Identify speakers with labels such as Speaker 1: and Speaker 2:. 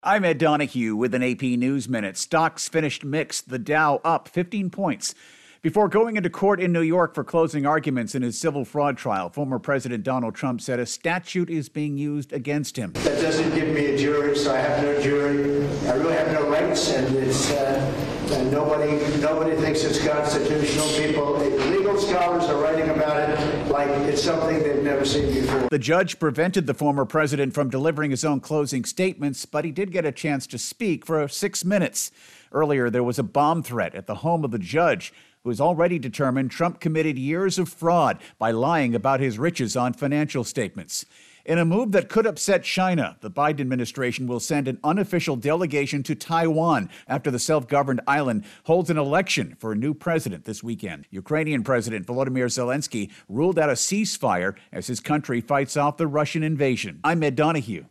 Speaker 1: I'm Ed Donahue with an AP News Minute. Stocks finished mixed, the Dow up 15 points. Before going into court in New York for closing arguments in his civil fraud trial, former President Donald Trump said a statute is being used against him.
Speaker 2: That doesn't give me a jury, so I have no jury. I really have no rights, and nobody thinks it's constitutional. Legal scholars are writing about it like it's something they've never seen before.
Speaker 1: The judge prevented the former president from delivering his own closing statements, but he did get a chance to speak for 6 minutes. Earlier, there was a bomb threat at the home of the judge, who has already determined Trump committed years of fraud by lying about his riches on financial statements. In a move that could upset China, the Biden administration will send an unofficial delegation to Taiwan after the self-governed island holds an election for a new president this weekend. Ukrainian President Volodymyr Zelensky ruled out a ceasefire as his country fights off the Russian invasion. I'm Ed Donahue.